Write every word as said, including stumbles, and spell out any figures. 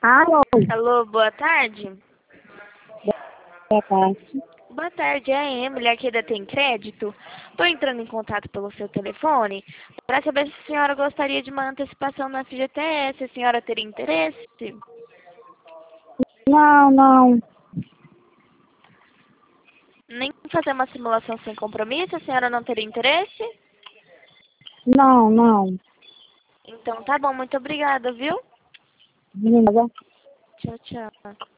Alô, Alô, boa tarde. boa tarde. Boa tarde, é a Emily aqui da Tem Crédito. Estou entrando em contato pelo seu telefone para saber se a senhora gostaria de uma antecipação no F G T S. A senhora teria interesse? Não, não, Nem fazer uma simulação sem compromisso? A senhora não teria interesse? não, não. Então tá bom, muito obrigada, viu? Menina, Tchau, tchau.